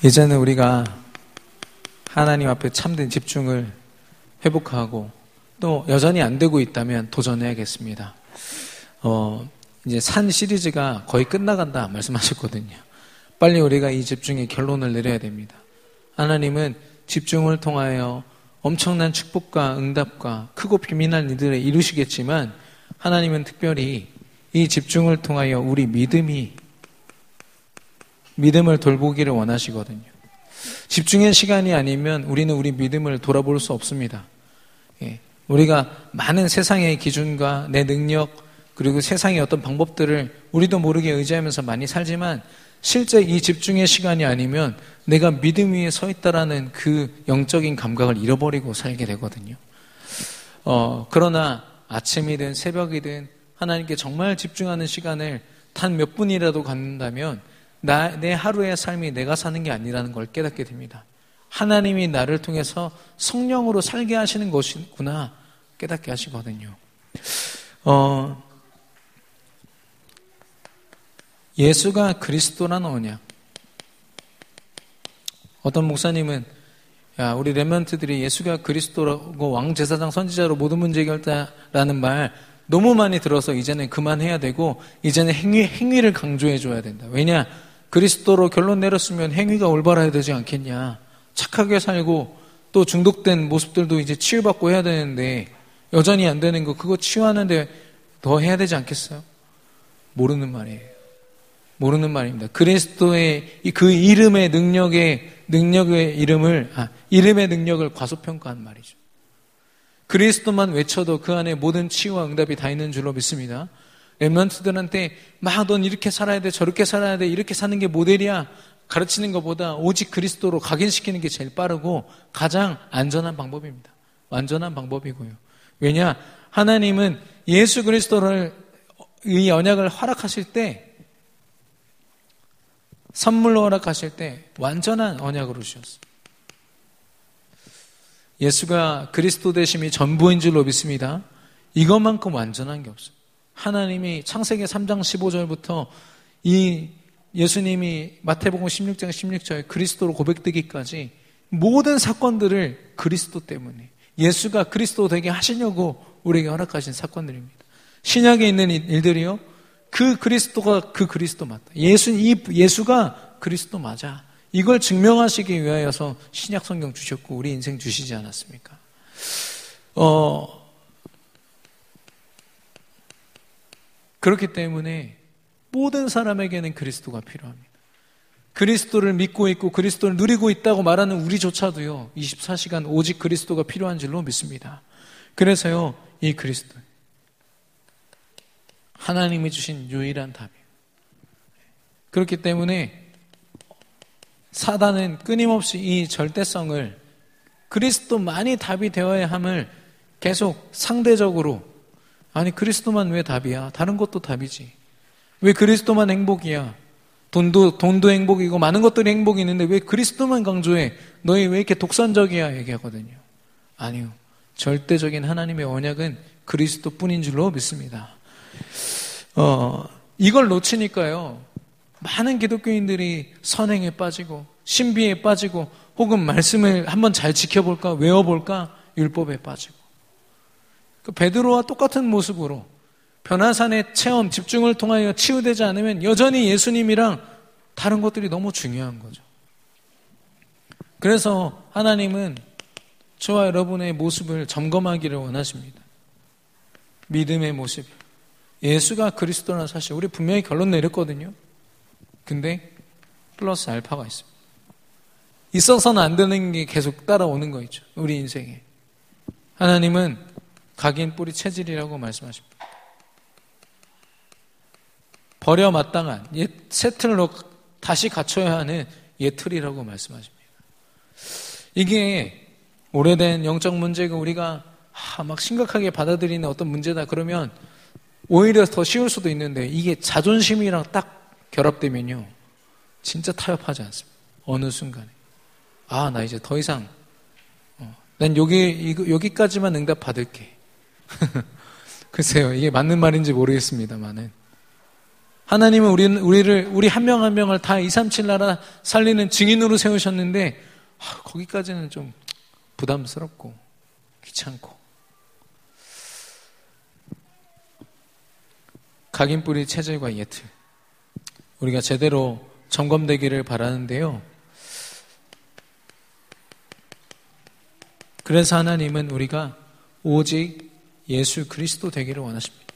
이제는 우리가 하나님 앞에 참된 집중을 회복하고 또 여전히 안 되고 있다면 도전해야겠습니다. 이제 산 시리즈가 거의 끝나간다 말씀하셨거든요. 빨리 우리가 이 집중의 결론을 내려야 됩니다. 하나님은 집중을 통하여 엄청난 축복과 응답과 크고 비밀한 일들을 이루시겠지만 하나님은 특별히 이 집중을 통하여 우리 믿음을 돌보기를 원하시거든요. 집중의 시간이 아니면 우리는 우리 믿음을 돌아볼 수 없습니다. 우리가 많은 세상의 기준과 내 능력 그리고 세상의 어떤 방법들을 우리도 모르게 의지하면서 많이 살지만 실제 이 집중의 시간이 아니면 내가 믿음 위에 서 있다라는 그 영적인 감각을 잃어버리고 살게 되거든요. 그러나 아침이든 새벽이든 하나님께 정말 집중하는 시간을 단 몇 분이라도 갖는다면 내 하루의 삶이 내가 사는 게 아니라는 걸 깨닫게 됩니다. 하나님이 나를 통해서 성령으로 살게 하시는 것이구나 깨닫게 하시거든요. 예수가 그리스도란 언약. 어떤 목사님은 우리 렘넌트들이 예수가 그리스도라고 왕제사장 선지자로 모든 문제 해결자라는 말 너무 많이 들어서 이제는 그만해야 되고 이제는 행위를 강조해 줘야 된다. 왜냐? 그리스도로 결론 내렸으면 행위가 올바라야 되지 않겠냐. 착하게 살고 또 중독된 모습들도 이제 치유받고 해야 되는데 여전히 안 되는 거 그거 치유하는데 더 해야 되지 않겠어요? 모르는 말이에요. 모르는 말입니다. 그리스도의 그 이름의 이름의 능력을 과소평가한 말이죠. 그리스도만 외쳐도 그 안에 모든 치유와 응답이 다 있는 줄로 믿습니다. 렘넌트들한테 막 넌 이렇게 살아야 돼, 저렇게 살아야 돼, 이렇게 사는 게 모델이야 가르치는 것보다 오직 그리스도로 각인시키는 게 제일 빠르고 가장 안전한 방법입니다. 완전한 방법이고요. 왜냐? 하나님은 예수 그리스도를 이 언약을 허락하실 때 선물로 허락하실 때 완전한 언약으로 주셨어요. 예수가 그리스도 되심이 전부인 줄로 믿습니다. 이것만큼 완전한 게 없어요. 하나님이 창세기 3장 15절부터 이 예수님이 마태복음 16장 16절 그리스도로 고백되기까지 모든 사건들을 그리스도 때문에 예수가 그리스도 되게 하시려고 우리에게 허락하신 사건들입니다. 신약에 있는 일들이요. 그 그리스도가 그 그리스도 맞다. 예수가 그리스도 맞아. 이걸 증명하시기 위하여서 신약 성경 주셨고 우리 인생 주시지 않았습니까? 그렇기 때문에 모든 사람에게는 그리스도가 필요합니다. 그리스도를 믿고 있고 그리스도를 누리고 있다고 말하는 우리조차도요. 24시간 오직 그리스도가 필요한 줄로 믿습니다. 그래서요. 이 그리스도 하나님이 주신 유일한 답이에요. 그렇기 때문에 사단은 끊임없이 이 절대성을 그리스도만이 답이 되어야 함을 계속 상대적으로 아니 그리스도만 왜 답이야? 다른 것도 답이지. 왜 그리스도만 행복이야? 돈도 행복이고 많은 것들이 행복이 있는데 왜 그리스도만 강조해? 너희 왜 이렇게 독선적이야? 얘기하거든요. 아니요. 절대적인 하나님의 언약은 그리스도뿐인 줄로 믿습니다. 이걸 놓치니까요. 많은 기독교인들이 선행에 빠지고 신비에 빠지고 혹은 말씀을 한번 잘 지켜볼까 외워볼까 율법에 빠지고 베드로와 똑같은 모습으로 변화산의 체험 집중을 통하여 치유되지 않으면 여전히 예수님이랑 다른 것들이 너무 중요한 거죠. 그래서 하나님은 저와 여러분의 모습을 점검하기를 원하십니다. 믿음의 모습. 예수가 그리스도라는 사실 우리 분명히 결론 내렸거든요. 근데 플러스 알파가 있습니다. 있어서는 안 되는 게 계속 따라오는 거 있죠. 우리 인생에. 하나님은 각인 뿌리 체질이라고 말씀하십니다. 버려 마땅한 옛 새 틀로 다시 갖춰야 하는 옛 틀이라고 말씀하십니다. 이게 오래된 영적 문제가 우리가 막 심각하게 받아들이는 어떤 문제다 그러면 오히려 더 쉬울 수도 있는데 이게 자존심이랑 딱 결합되면요. 진짜 타협하지 않습니다. 어느 순간에. 나 이제 더 이상 난 여기까지만 응답 받을게. 글쎄요. 이게 맞는 말인지 모르겠습니다만은 하나님은 우리 한 명 한 명을 다 237 나라 살리는 증인으로 세우셨는데 거기까지는 좀 부담스럽고 귀찮고 각인뿌리 체질과 예틀 우리가 제대로 점검되기를 바라는데요. 그래서 하나님은 우리가 오직 예수 그리스도 되기를 원하십니다.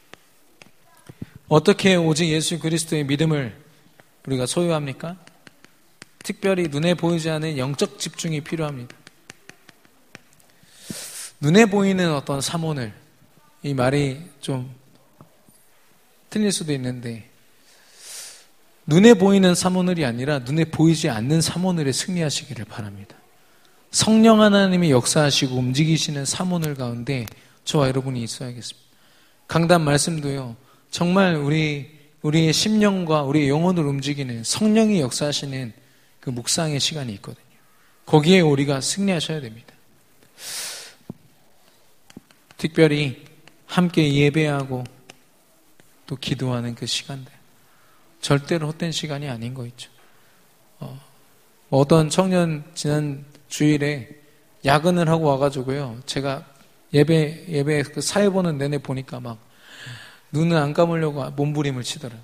어떻게 오직 예수 그리스도의 믿음을 우리가 소유합니까? 특별히 눈에 보이지 않는 영적 집중이 필요합니다. 눈에 보이는 어떤 사모늘, 이 말이 좀 틀릴 수도 있는데 눈에 보이는 사모늘이 아니라 눈에 보이지 않는 사모늘에 승리하시기를 바랍니다. 성령 하나님이 역사하시고 움직이시는 사모늘 가운데 저와 여러분이 있어야겠습니다. 강단 말씀도요. 정말 우리의 심령과 우리의 영혼을 움직이는 성령이 역사하시는 그 묵상의 시간이 있거든요. 거기에 우리가 승리하셔야 됩니다. 특별히 함께 예배하고 또 기도하는 그 시간들. 절대로 헛된 시간이 아닌 거 있죠. 어떤 청년 지난 주일에 야근을 하고 와가지고요. 제가 예배 그 사회 보는 내내 보니까 막 눈을 안 감으려고 몸부림을 치더라고요.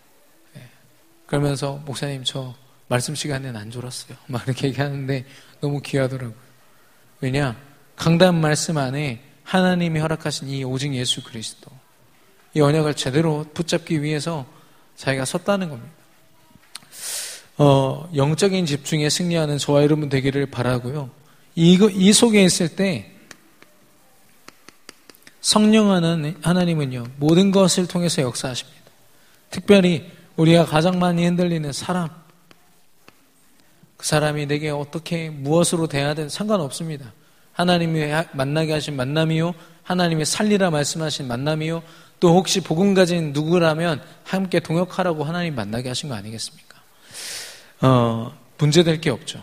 그러면서 목사님 저 말씀 시간에는 안 졸았어요. 막 이렇게 얘기하는데 너무 귀하더라고요. 왜냐? 강단 말씀 안에 하나님이 허락하신 이 오직 예수 그리스도 이 언약을 제대로 붙잡기 위해서 자기가 섰다는 겁니다. 영적인 집중에 승리하는 저와 여러분 되기를 바라고요. 이 속에 있을 때 성령 하나님은요 모든 것을 통해서 역사하십니다. 특별히 우리가 가장 많이 흔들리는 사람, 그 사람이 내게 어떻게 무엇으로 대하든 상관없습니다. 하나님이 만나게 하신 만남이요, 하나님이 살리라 말씀하신 만남이요, 또 혹시 복음 가진 누구라면 함께 동역하라고 하나님 만나게 하신 거 아니겠습니까? 문제될 게 없죠.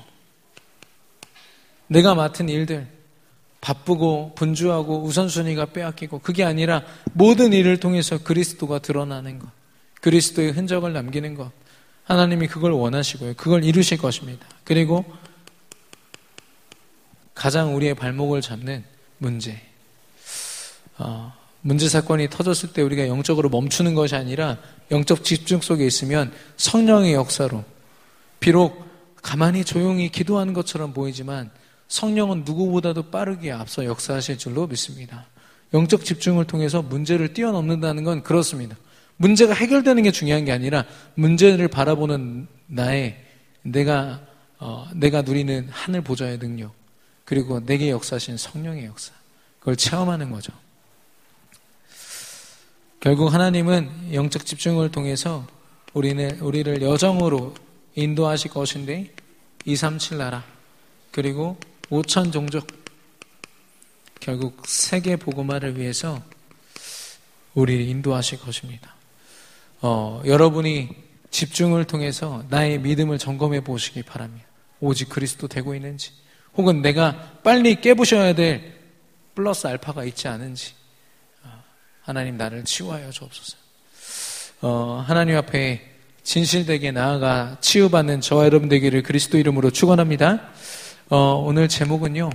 내가 맡은 일들 바쁘고 분주하고 우선순위가 빼앗기고 그게 아니라 모든 일을 통해서 그리스도가 드러나는 것, 그리스도의 흔적을 남기는 것, 하나님이 그걸 원하시고요. 그걸 이루실 것입니다. 그리고 가장 우리의 발목을 잡는 문제, 문제 사건이 터졌을 때 우리가 영적으로 멈추는 것이 아니라 영적 집중 속에 있으면 성령의 역사로, 비록 가만히 조용히 기도하는 것처럼 보이지만 성령은 누구보다도 빠르게 앞서 역사하실 줄로 믿습니다. 영적 집중을 통해서 문제를 뛰어넘는다는 건 그렇습니다. 문제가 해결되는 게 중요한 게 아니라 문제를 바라보는 내가 누리는 하늘 보좌의 능력, 그리고 내게 역사하신 성령의 역사, 그걸 체험하는 거죠. 결국 하나님은 영적 집중을 통해서 우리를 여정으로 인도하실 것인데 237 나라 그리고 5천 종족, 결국 세계 복음화를 위해서 우리를 인도하실 것입니다. 여러분이 집중을 통해서 나의 믿음을 점검해 보시기 바랍니다. 오직 그리스도 되고 있는지, 혹은 내가 빨리 깨부셔야 될 플러스 알파가 있지 않은지, 하나님 나를 치유하여 주옵소서. 하나님 앞에 진실되게 나아가 치유받는 저와 여러분 되기를 그리스도 이름으로 축원합니다. 오늘 제목은요,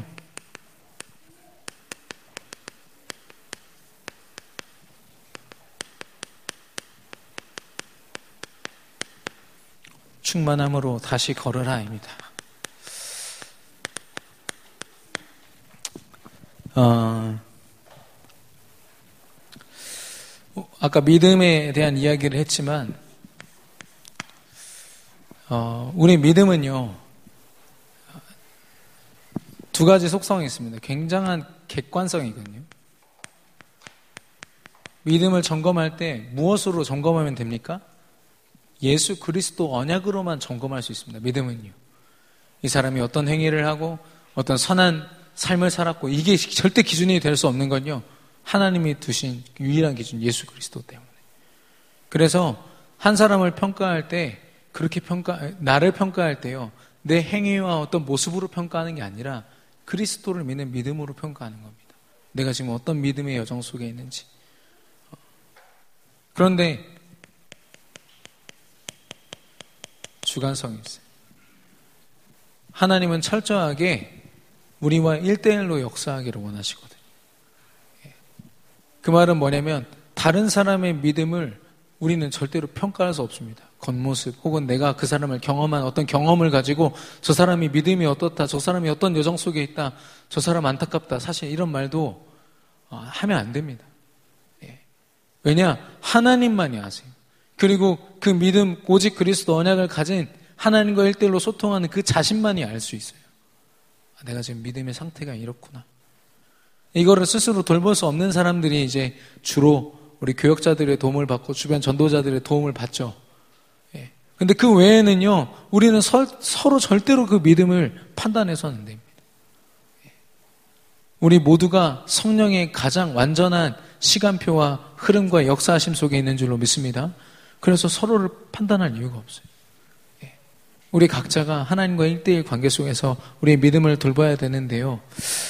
충만함으로 다시 걸으라입니다. 아까 믿음에 대한 이야기를 했지만 우리 믿음은요 두 가지 속성이 있습니다. 굉장한 객관성이거든요. 믿음을 점검할 때 무엇으로 점검하면 됩니까? 예수 그리스도 언약으로만 점검할 수 있습니다. 믿음은요. 이 사람이 어떤 행위를 하고 어떤 선한 삶을 살았고, 이게 절대 기준이 될 수 없는 건요, 하나님이 두신 유일한 기준 예수 그리스도 때문에. 그래서 한 사람을 평가할 때 그렇게 나를 평가할 때요, 내 행위와 어떤 모습으로 평가하는 게 아니라 그리스도를 믿는 믿음으로 평가하는 겁니다. 내가 지금 어떤 믿음의 여정 속에 있는지. 그런데 주관성이 있어요. 하나님은 철저하게 우리와 1대1로 역사하기를 원하시거든요. 그 말은 뭐냐면 다른 사람의 믿음을 우리는 절대로 평가할 수 없습니다. 겉모습 혹은 내가 그 사람을 경험한 어떤 경험을 가지고 저 사람이 믿음이 어떻다, 저 사람이 어떤 여정 속에 있다, 저 사람 안타깝다, 사실 이런 말도 하면 안 됩니다. 왜냐? 하나님만이 아세요. 그리고 그 믿음, 오직 그리스도 언약을 가진 하나님과 1대1로 소통하는 그 자신만이 알 수 있어요. 내가 지금 믿음의 상태가 이렇구나. 이거를 스스로 돌볼 수 없는 사람들이 이제 주로 우리 교역자들의 도움을 받고 주변 전도자들의 도움을 받죠. 근데 그 외에는요, 우리는 서로 절대로 그 믿음을 판단해서는 안 됩니다. 우리 모두가 성령의 가장 완전한 시간표와 흐름과 역사하심 속에 있는 줄로 믿습니다. 그래서 서로를 판단할 이유가 없어요. 우리 각자가 하나님과 1대1 관계 속에서 우리의 믿음을 돌봐야 되는데요.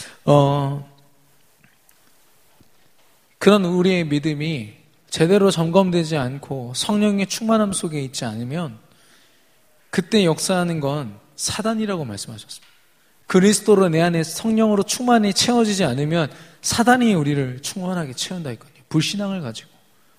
그런 우리의 믿음이 제대로 점검되지 않고 성령의 충만함 속에 있지 않으면 그때 역사하는 건 사단이라고 말씀하셨습니다. 그리스도로 내 안에 성령으로 충만히 채워지지 않으면 사단이 우리를 충만하게 채운다 했거든요. 불신앙을 가지고.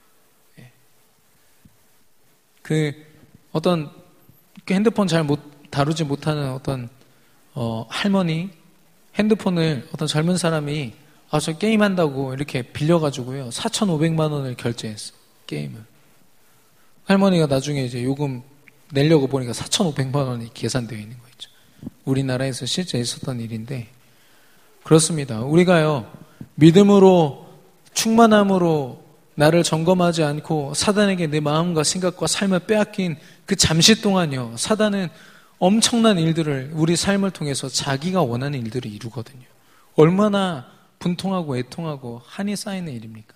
어떤 핸드폰 잘 다루지 못하는 어떤 할머니 핸드폰을 어떤 젊은 사람이 저 게임한다고 이렇게 빌려가지고요 4,500만 원을 결제했어요. 게임을. 할머니가 나중에 이제 요금 내려고 보니까 4,500만 원이 계산되어 있는 거 있죠. 우리나라에서 실제 있었던 일인데 그렇습니다. 우리가요 믿음으로 충만함으로 나를 점검하지 않고 사단에게 내 마음과 생각과 삶을 빼앗긴 그 잠시 동안요 사단은 엄청난 일들을 우리 삶을 통해서 자기가 원하는 일들을 이루거든요. 얼마나 분통하고 애통하고 한이 쌓이는 일입니까?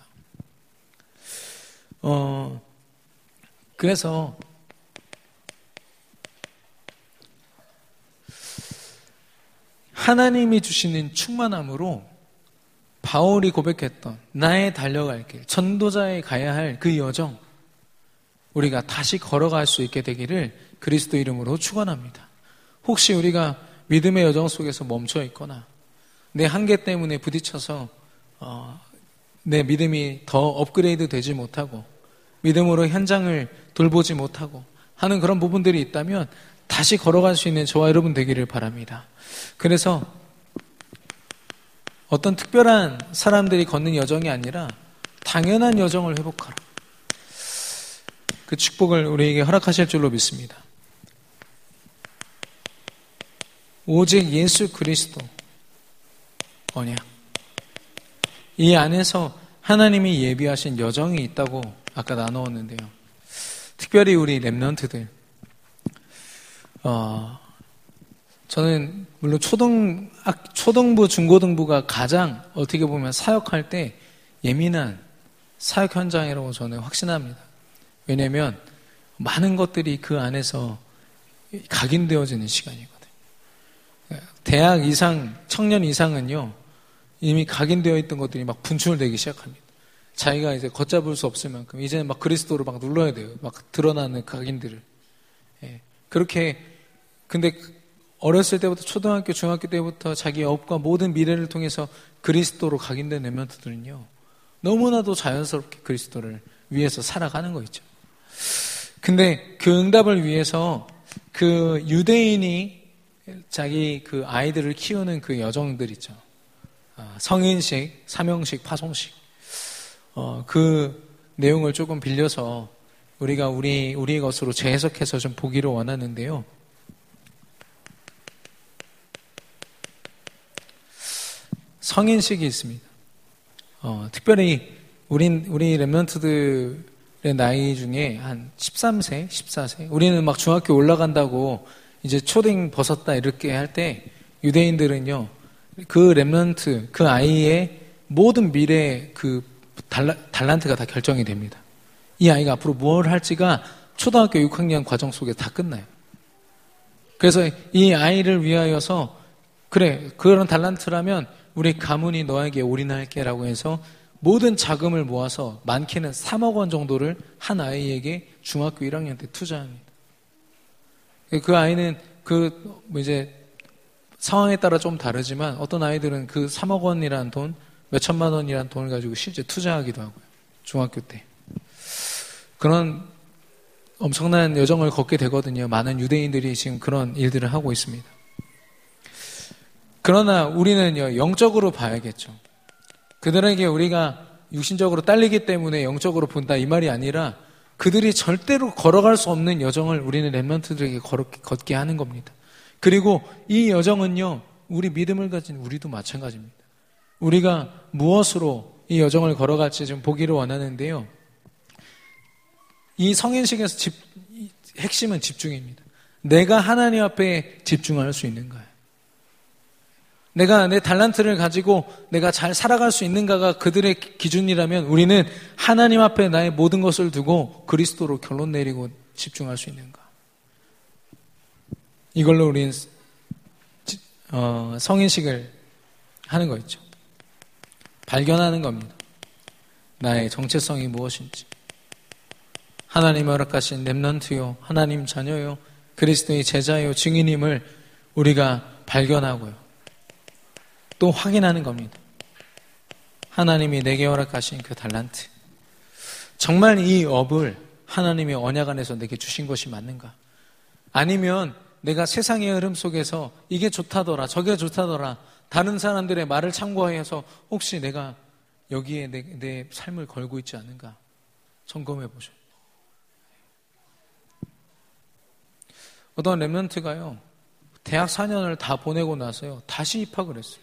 그래서 하나님이 주시는 충만함으로 바울이 고백했던 나의 달려갈 길, 전도자에 가야 할 그 여정 우리가 다시 걸어갈 수 있게 되기를 그리스도 이름으로 축원합니다. 혹시 우리가 믿음의 여정 속에서 멈춰 있거나 내 한계 때문에 부딪혀서 내 믿음이 더 업그레이드 되지 못하고 믿음으로 현장을 돌보지 못하고 하는 그런 부분들이 있다면 다시 걸어갈 수 있는 저와 여러분 되기를 바랍니다. 그래서 어떤 특별한 사람들이 걷는 여정이 아니라 당연한 여정을 회복하라. 그 축복을 우리에게 허락하실 줄로 믿습니다. 오직 예수 그리스도 언약. 이 안에서 하나님이 예비하신 여정이 있다고 아까 나누었는데요. 특별히 우리 렘넌트들. 저는 물론 초등부, 중고등부가 가장 어떻게 보면 사역할 때 예민한 사역 현장이라고 저는 확신합니다. 왜냐하면 많은 것들이 그 안에서 각인되어지는 시간이거든요. 대학 이상, 청년 이상은요, 이미 각인되어 있던 것들이 막 분출되기 시작합니다. 자기가 이제 걷잡을 수 없을 만큼, 이제는 막 그리스도로 막 눌러야 돼요. 막 드러나는 각인들을. 그렇게, 근데 어렸을 때부터 초등학교, 중학교 때부터 자기 업과 모든 미래를 통해서 그리스도로 각인된 렘넌트들은요, 너무나도 자연스럽게 그리스도를 위해서 살아가는 거 있죠. 근데 그 응답을 위해서 그 유대인이 자기 그 아이들을 키우는 그 여정들 있죠. 성인식, 사명식, 파송식. 그 내용을 조금 빌려서 우리가 우리의 것으로 재해석해서 좀 보기를 원하는데요. 성인식이 있습니다. 특별히 우리 렘넌트들의 나이 중에 한 13세, 14세. 우리는 막 중학교 올라간다고 이제 초딩 벗었다 이렇게 할 때 유대인들은요, 그 렘넌트, 그 아이의 모든 미래 그 달란트가 다 결정이 됩니다. 이 아이가 앞으로 뭘 할지가 초등학교 6학년 과정 속에 다 끝나요. 그래서 이 아이를 위하여서 그래, 그런 달란트라면 우리 가문이 너에게 올인할게 라고 해서 모든 자금을 모아서 많게는 3억 원 정도를 한 아이에게 중학교 1학년 때 투자합니다. 그 아이는 이제 상황에 따라 좀 다르지만 어떤 아이들은 그 3억 원이라는 돈, 몇 천만 원이라는 돈을 가지고 실제 투자하기도 하고요. 중학교 때. 그런 엄청난 여정을 걷게 되거든요. 많은 유대인들이 지금 그런 일들을 하고 있습니다. 그러나 우리는요, 영적으로 봐야겠죠. 그들에게 우리가 육신적으로 딸리기 때문에 영적으로 본다 이 말이 아니라 그들이 절대로 걸어갈 수 없는 여정을 우리는 렘넌트들에게 걷게 하는 겁니다. 그리고 이 여정은요, 우리 믿음을 가진 우리도 마찬가지입니다. 우리가 무엇으로 이 여정을 걸어갈지 좀 보기를 원하는데요. 이 성인식에서 핵심은 집중입니다. 내가 하나님 앞에 집중할 수 있는가요? 내가 내 달란트를 가지고 내가 잘 살아갈 수 있는가가 그들의 기준이라면 우리는 하나님 앞에 나의 모든 것을 두고 그리스도로 결론 내리고 집중할 수 있는가? 이걸로 우리는 성인식을 하는 거 있죠. 발견하는 겁니다. 나의 정체성이 무엇인지. 하나님 허락하신 렘넌트요, 하나님 자녀요, 그리스도의 제자요, 증인임을 우리가 발견하고요. 또 확인하는 겁니다. 하나님이 내게 허락하신 그 달란트. 정말 이 업을 하나님의 언약 안에서 내게 주신 것이 맞는가? 아니면 내가 세상의 흐름 속에서 이게 좋다더라, 저게 좋다더라, 다른 사람들의 말을 참고해서 혹시 내가 여기에 내 삶을 걸고 있지 않은가? 점검해 보셔요. 어떤 렘넌트가요, 대학 4년을 다 보내고 나서요, 다시 입학을 했어요.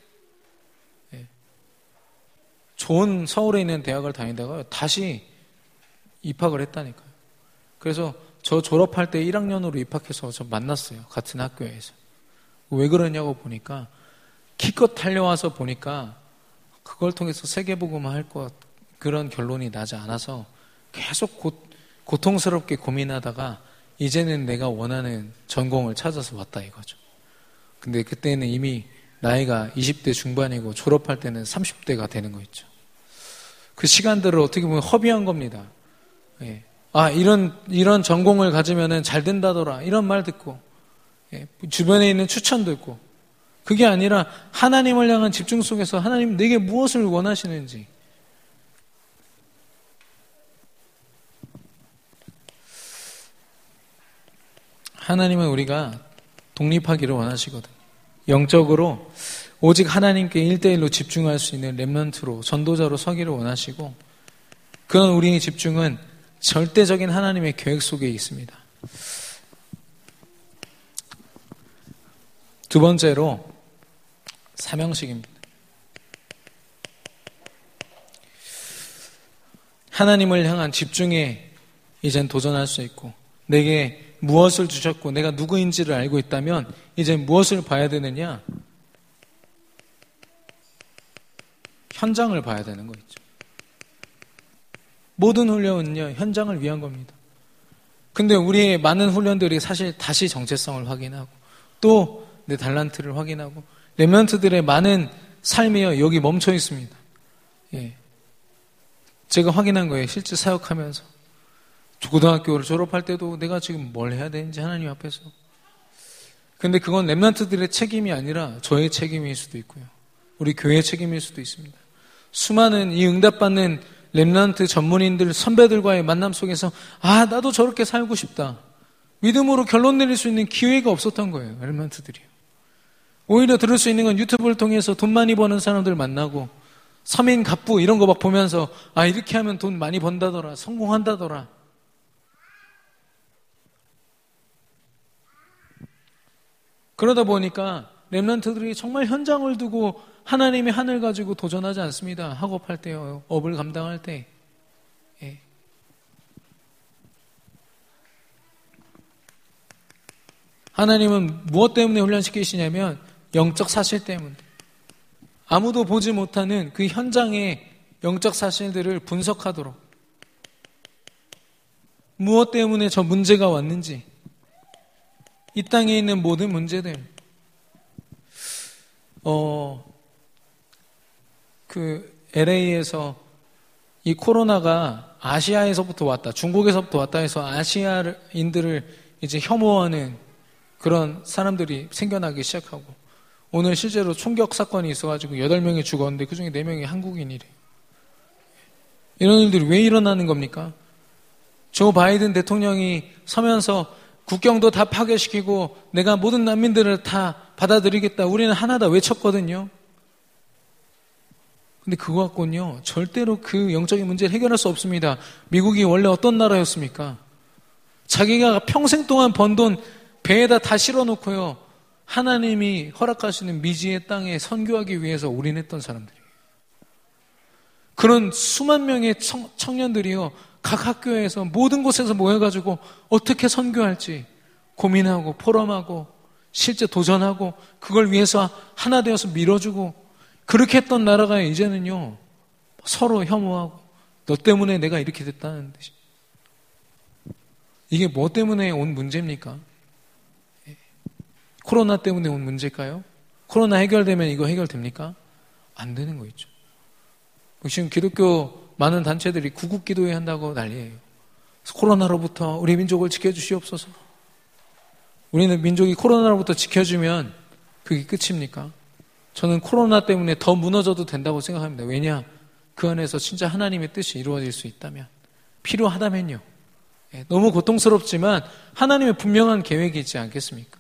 좋은 서울에 있는 대학을 다니다가 다시 입학을 했다니까요. 그래서 저 졸업할 때 1학년으로 입학해서 저 만났어요. 같은 학교에서. 왜 그러냐고 보니까 기껏 달려와서 보니까 그걸 통해서 세계복음화 그런 결론이 나지 않아서 계속 고통스럽게 고민하다가 이제는 내가 원하는 전공을 찾아서 왔다 이거죠. 근데 그때는 이미 나이가 20대 중반이고 졸업할 때는 30대가 되는 거 있죠. 그 시간들을 어떻게 보면 허비한 겁니다. 예. 아, 이런 전공을 가지면은 잘 된다더라. 이런 말 듣고, 예. 주변에 있는 추천 듣고, 그게 아니라 하나님을 향한 집중 속에서 하나님 내게 무엇을 원하시는지. 하나님은 우리가 독립하기를 원하시거든요. 영적으로 오직 하나님께 1대1로 집중할 수 있는 렘넌트로, 전도자로 서기를 원하시고, 그런 우리의 집중은 절대적인 하나님의 계획 속에 있습니다. 두 번째로 사명식입니다. 하나님을 향한 집중에 이젠 도전할 수 있고, 내게 무엇을 주셨고 내가 누구인지를 알고 있다면 이제 무엇을 봐야 되느냐? 현장을 봐야 되는 거 있죠. 모든 훈련은요, 현장을 위한 겁니다. 근데 우리의 많은 훈련들이 사실 다시 정체성을 확인하고 또 내 달란트를 확인하고 렘넌트들의 많은 삶이요, 여기 멈춰 있습니다. 예. 제가 확인한 거예요. 실제 사역하면서. 고등학교를 졸업할 때도 내가 지금 뭘 해야 되는지 하나님 앞에서. 근데 그건 렘넌트들의 책임이 아니라 저의 책임일 수도 있고요. 우리 교회의 책임일 수도 있습니다. 수많은 이 응답받는 렘넌트 전문인들, 선배들과의 만남 속에서 아, 나도 저렇게 살고 싶다. 믿음으로 결론 내릴 수 있는 기회가 없었던 거예요. 렘넌트들이요. 오히려 들을 수 있는 건 유튜브를 통해서 돈 많이 버는 사람들 만나고 서민 갑부 이런 거 막 보면서 아, 이렇게 하면 돈 많이 번다더라. 성공한다더라. 그러다 보니까 렘넌트들이 정말 현장을 두고 하나님의 하늘 가지고 도전하지 않습니다. 학업할 때요, 업을 감당할 때. 예. 하나님은 무엇 때문에 훈련시키시냐면 영적 사실 때문에. 아무도 보지 못하는 그 현장의 영적 사실들을 분석하도록. 무엇 때문에 저 문제가 왔는지, 이 땅에 있는 모든 문제들, LA에서 이 코로나가 아시아에서부터 왔다, 중국에서부터 왔다 해서 아시아인들을 이제 혐오하는 그런 사람들이 생겨나기 시작하고 오늘 실제로 총격 사건이 있어가지고 8명이 죽었는데 그중에 4명이 한국인이래요. 이런 일들이 왜 일어나는 겁니까? 조 바이든 대통령이 서면서 국경도 다 파괴시키고 내가 모든 난민들을 다 받아들이겠다. 우리는 하나다 외쳤거든요. 근데 그거 갖고는요, 절대로 그 영적인 문제를 해결할 수 없습니다. 미국이 원래 어떤 나라였습니까? 자기가 평생 동안 번 돈 배에다 다 실어놓고요, 하나님이 허락하시는 미지의 땅에 선교하기 위해서 올인했던 사람들이에요. 그런 수만 명의 청년들이요, 각 학교에서 모든 곳에서 모여가지고 어떻게 선교할지 고민하고 포럼하고 실제 도전하고 그걸 위해서 하나 되어서 밀어주고 그렇게 했던 나라가 이제는요 서로 혐오하고 너 때문에 내가 이렇게 됐다는 듯이. 이게 뭐 때문에 온 문제입니까? 코로나 때문에 온 문제일까요? 코로나 해결되면 이거 해결됩니까? 안 되는 거 있죠. 지금 기독교 많은 단체들이 구국기도회 한다고 난리예요. 코로나로부터 우리 민족을 지켜주시옵소서. 우리는 민족이 코로나로부터 지켜주면 그게 끝입니까? 저는 코로나 때문에 더 무너져도 된다고 생각합니다. 왜냐? 그 안에서 진짜 하나님의 뜻이 이루어질 수 있다면, 필요하다면요. 너무 고통스럽지만 하나님의 분명한 계획이 있지 않겠습니까?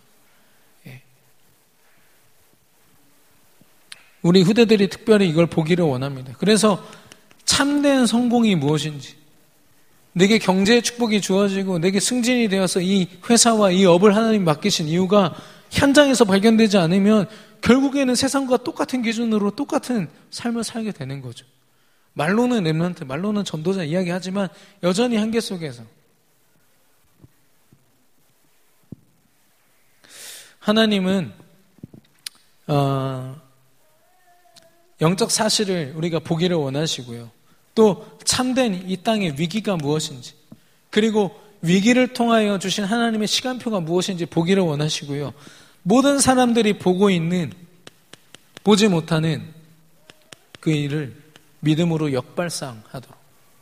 우리 후대들이 특별히 이걸 보기를 원합니다. 그래서 참된 성공이 무엇인지, 내게 경제의 축복이 주어지고 내게 승진이 되어서 이 회사와 이 업을 하나님 맡기신 이유가 현장에서 발견되지 않으면 결국에는 세상과 똑같은 기준으로 똑같은 삶을 살게 되는 거죠. 말로는 렘넌트, 말로는 전도자 이야기하지만 여전히 한계 속에서 하나님은 영적 사실을 우리가 보기를 원하시고요. 또 참된 이 땅의 위기가 무엇인지, 그리고 위기를 통하여 주신 하나님의 시간표가 무엇인지 보기를 원하시고요. 모든 사람들이 보고 있는, 보지 못하는 그 일을 믿음으로 역발상하도록.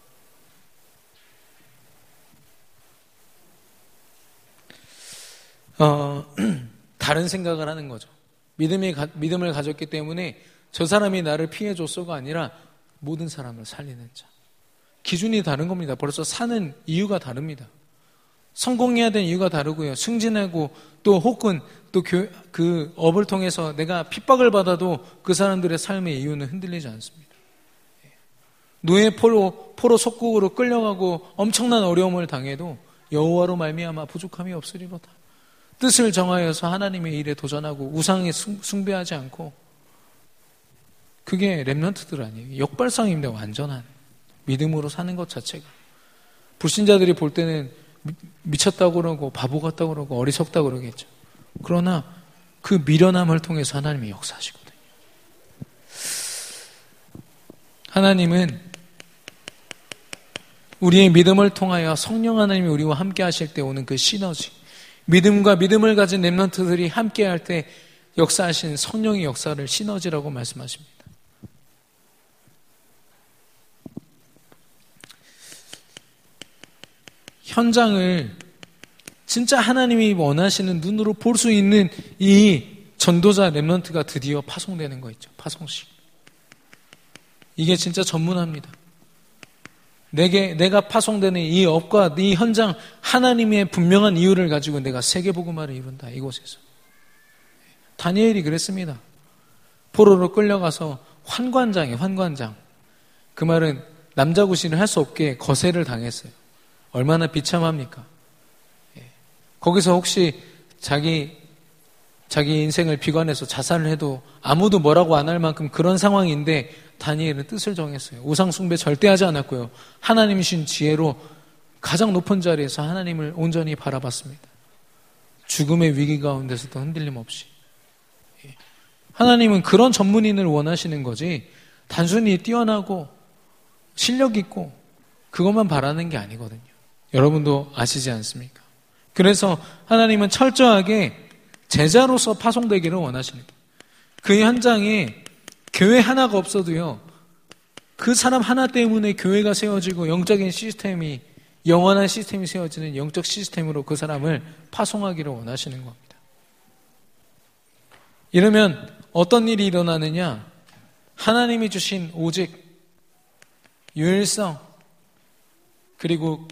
다른 생각을 하는 거죠. 믿음을 가졌기 때문에 저 사람이 나를 피해줬어가 아니라 모든 사람을 살리는 자. 기준이 다른 겁니다. 벌써 사는 이유가 다릅니다. 성공해야 되는 이유가 다르고요. 승진하고 또 혹은 또 그 업을 통해서 내가 핍박을 받아도 그 사람들의 삶의 이유는 흔들리지 않습니다. 노예 포로 속국으로 끌려가고 엄청난 어려움을 당해도 여호와로 말미암아 부족함이 없으리로다. 뜻을 정하여서 하나님의 일에 도전하고 우상에 숭배하지 않고, 그게 렘넌트들 아니에요. 역발상입니다. 완전한 믿음으로 사는 것 자체가. 불신자들이 볼 때는 미쳤다고 그러고 바보 같다고 그러고 어리석다고 그러겠죠. 그러나 그 미련함을 통해서 하나님이 역사하시거든요. 하나님은 우리의 믿음을 통하여 성령 하나님이 우리와 함께 하실 때 오는 그 시너지, 믿음과 믿음을 가진 렘넌트들이 함께 할 때 역사하신 성령의 역사를 시너지라고 말씀하십니다. 현장을 진짜 하나님이 원하시는 눈으로 볼 수 있는 이 전도자 렘넌트가 드디어 파송되는 거 있죠. 파송식. 이게 진짜 전문합니다. 내가 파송되는 이 업과 이 현장, 하나님의 분명한 이유를 가지고 내가 세계복음화를 이룬다. 이곳에서. 다니엘이 그랬습니다. 포로로 끌려가서 환관장. 그 말은 남자 구실을 할 수 없게 거세를 당했어요. 얼마나 비참합니까? 거기서 혹시 자기 인생을 비관해서 자살을 해도 아무도 뭐라고 안 할 만큼 그런 상황인데 다니엘은 뜻을 정했어요. 우상숭배 절대 하지 않았고요. 하나님이신 지혜로 가장 높은 자리에서 하나님을 온전히 바라봤습니다. 죽음의 위기 가운데서도 흔들림 없이. 하나님은 그런 전문인을 원하시는 거지 단순히 뛰어나고 실력 있고 그것만 바라는 게 아니거든요. 여러분도 아시지 않습니까? 그래서 하나님은 철저하게 제자로서 파송되기를 원하십니다. 그 현장에 교회 하나가 없어도요, 그 사람 하나 때문에 교회가 세워지고 영적인 시스템이, 영원한 시스템이 세워지는 영적 시스템으로 그 사람을 파송하기를 원하시는 겁니다. 이러면 어떤 일이 일어나느냐? 하나님이 주신 오직 유일성, 그리고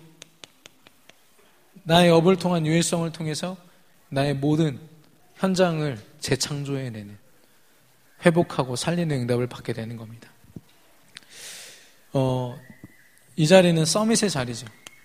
나의 업을 통한 유일성을 통해서 나의 모든 현장을 재창조해내는, 회복하고 살리는 응답을 받게 되는 겁니다. 이 자리는 서밋의 자리죠.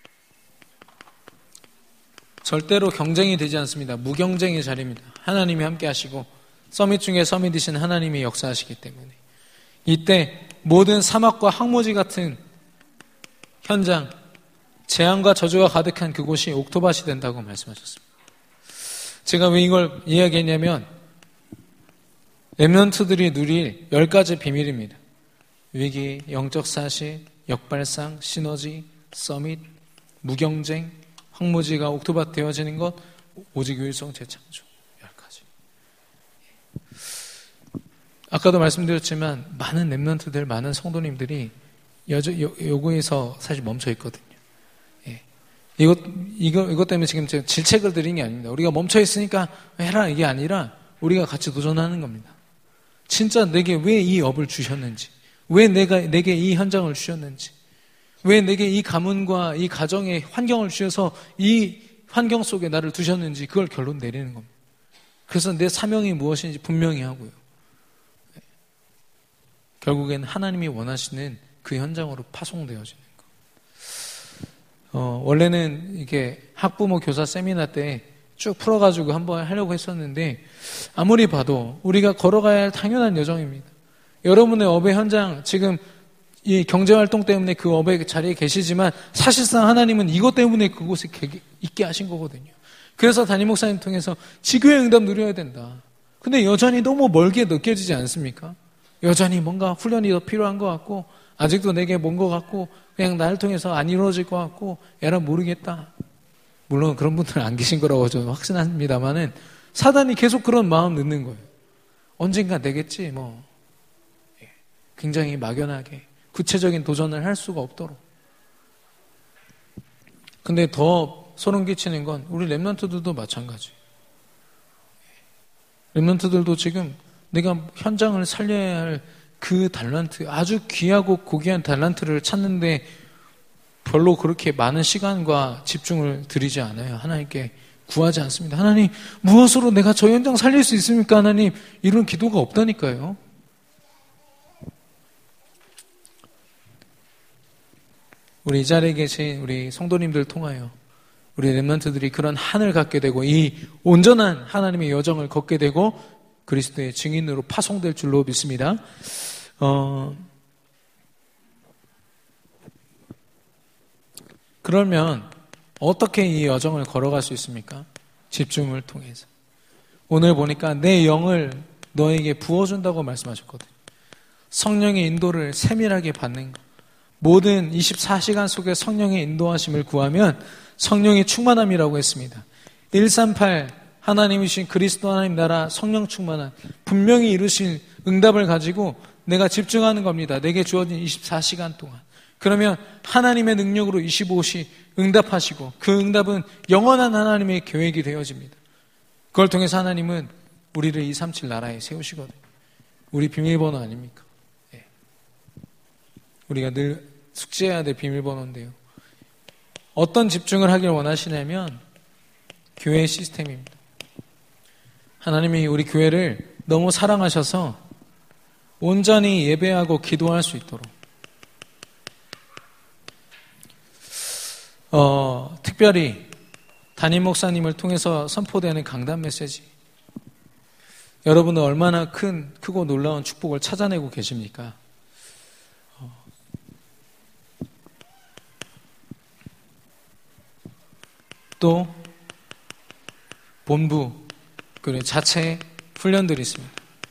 절대로 경쟁이 되지 않습니다. 무경쟁의 자리입니다. 하나님이 함께 하시고 서밋 중에 서밋이신 하나님이 역사하시기 때문에 이때 모든 사막과 황무지 같은 현장, 재앙과 저주가 가득한 그곳이 옥토밭이 된다고 말씀하셨습니다. 제가 왜 이걸 이야기했냐면 렘넌트들이 누릴 10가지 비밀입니다. 위기, 영적 사실, 역발상, 시너지, 서밋, 무경쟁, 황무지가 옥토밭 되어지는 것, 오직 유일성 재창조. 10가지. 아까도 말씀드렸지만 많은 렘넌트들, 많은 성도님들이 요거에서 사실 멈춰 있거든요. 이것 때문에 지금 제가 질책을 드린 게 아닙니다. 우리가 멈춰 있으니까 해라 이게 아니라 우리가 같이 도전하는 겁니다. 진짜 내게 왜 이 업을 주셨는지, 왜 내게 이 현장을 주셨는지, 왜 내게 이 가문과 이 가정의 환경을 주셔서 이 환경 속에 나를 두셨는지 그걸 결론 내리는 겁니다. 그래서 내 사명이 무엇인지 분명히 하고요. 결국엔 하나님이 원하시는 그 현장으로 파송되어지는 거. 원래는 이게 학부모 교사 세미나 때 쭉 풀어가지고 한번 하려고 했었는데 아무리 봐도 우리가 걸어가야 할 당연한 여정입니다. 여러분의 업의 현장, 지금 이 경제활동 때문에 그 업의 자리에 계시지만 사실상 하나님은 이것 때문에 그곳에 있게 하신 거거든요. 그래서 담임 목사님 통해서 지교의 응답 누려야 된다. 근데 여전히 너무 멀게 느껴지지 않습니까? 여전히 뭔가 훈련이 더 필요한 것 같고 아직도 내게 먼 것 같고 그냥 나를 통해서 안 이루어질 것 같고 에라 모르겠다. 물론 그런 분들은 안 계신 거라고 저는 확신합니다만은 사단이 계속 그런 마음 넣는 거예요. 언젠가 되겠지 뭐. 굉장히 막연하게 구체적인 도전을 할 수가 없도록. 근데 더 소름 끼치는 건 우리 렘넌트들도 마찬가지예요. 렘넌트들도 지금 내가 현장을 살려야 할 그 달란트, 아주 귀하고 고귀한 달란트를 찾는데 별로 그렇게 많은 시간과 집중을 들이지 않아요. 하나님께 구하지 않습니다. 하나님, 무엇으로 내가 저 현장 살릴 수 있습니까? 하나님, 이런 기도가 없다니까요. 우리 이 자리에 계신 우리 성도님들 통하여 우리 렘넌트들이 그런 한을 갖게 되고 이 온전한 하나님의 여정을 걷게 되고 그리스도의 증인으로 파송될 줄로 믿습니다. 그러면 어떻게 이 여정을 걸어갈 수 있습니까? 집중을 통해서. 오늘 보니까 내 영을 너에게 부어준다고 말씀하셨거든요. 성령의 인도를 세밀하게 받는 것. 모든 24시간 속에 성령의 인도하심을 구하면 성령의 충만함이라고 했습니다. 138 하나님이 주신 그리스도 하나님 나라 성령 충만한 분명히 이루신 응답을 가지고 내가 집중하는 겁니다. 내게 주어진 24시간 동안. 그러면 하나님의 능력으로 25시 응답하시고 그 응답은 영원한 하나님의 계획이 되어집니다. 그걸 통해서 하나님은 우리를 237 나라에 세우시거든요. 우리 비밀번호 아닙니까? 네. 우리가 늘 숙지해야 될 비밀번호인데요. 어떤 집중을 하길 원하시냐면 교회의 시스템입니다. 하나님이 우리 교회를 너무 사랑하셔서 온전히 예배하고 기도할 수 있도록 특별히 담임 목사님을 통해서 선포되는 강단 메시지 여러분은 얼마나 크고 놀라운 축복을 찾아내고 계십니까? 또 본부 그리고 자체 훈련들이 있습니다.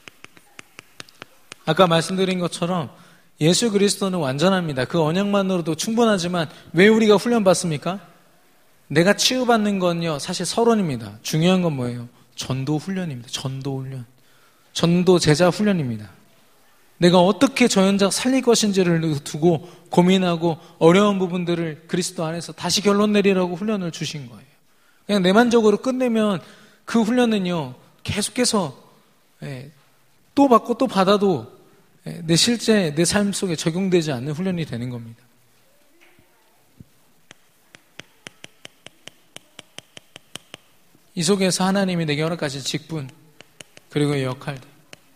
아까 말씀드린 것처럼 예수 그리스도는 완전합니다. 그 언약만으로도 충분하지만 왜 우리가 훈련받습니까? 내가 치유받는 건요 사실 서론입니다. 중요한 건 뭐예요? 전도 훈련입니다. 전도 훈련. 전도 제자 훈련입니다. 내가 어떻게 저 현장 살릴 것인지를 두고 고민하고 어려운 부분들을 그리스도 안에서 다시 결론 내리라고 훈련을 주신 거예요. 그냥 내만적으로 끝내면 그 훈련은요 계속해서 또 받고 또 받아도 내 실제 내 삶 속에 적용되지 않는 훈련이 되는 겁니다. 이 속에서 하나님이 내게 허락하신 직분 그리고 역할들,